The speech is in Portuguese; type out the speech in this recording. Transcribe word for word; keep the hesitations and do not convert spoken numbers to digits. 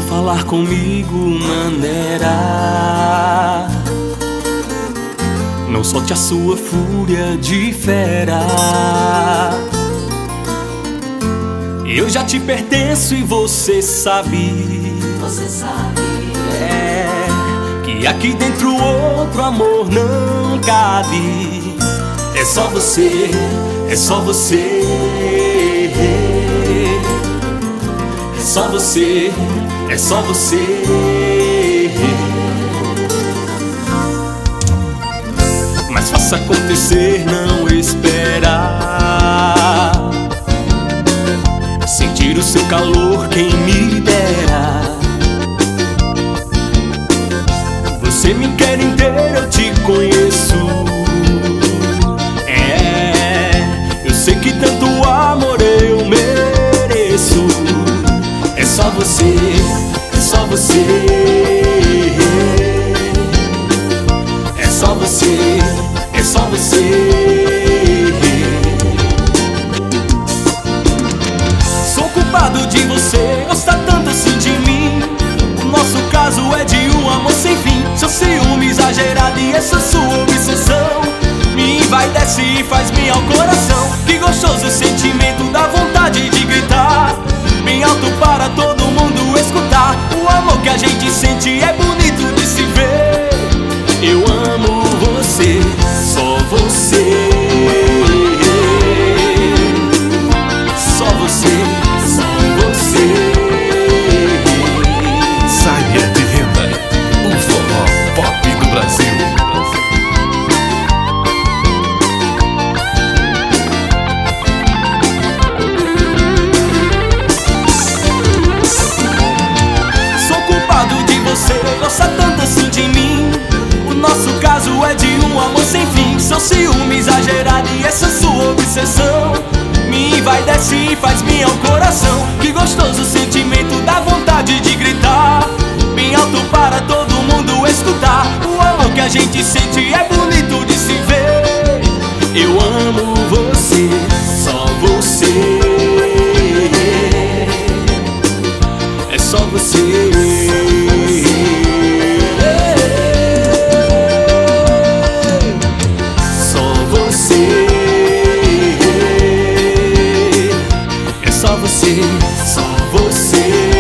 falar comigo, maneira. Não solte a sua fúria de fera. Eu já te pertenço e você sabe. Você sabe. É que aqui dentro outro amor não cabe. É só você, é só você. É só você, é só você. Mas faça acontecer, não esperar. Sentir o seu calor, quem me dera. Você me quer inteiro, eu te conheço. É, eu sei que tanto amor eu mereço. É só você, é só você. É só você, é só você. Sou culpado de você gostar tanto assim de mim. O nosso caso é de um amor sem fim. Seu ciúme exagerado e essa sua obsessão me envaidece e faz bem ao coração. Que gostoso o sentimento, dá vontade de gritar bem alto para todo mundo escutar. O amor que a gente sente é bonito de se ver. Eu amo você, só você. Só você, só você. Saia de Renda, o forró pop do Brasil. Sou culpado de você gostar tanto assim de mim. O nosso caso é de um amor sem fim. Seu ciúme exagerado e essa sua obsessão me envaidece e faz bem ao coração. Que gostoso sentimento, dá vontade de gritar bem alto para todo mundo escutar. O amor que a gente sente é bonito de se ver. Eu amo você, só você. É só você. Só você. É só você, só você.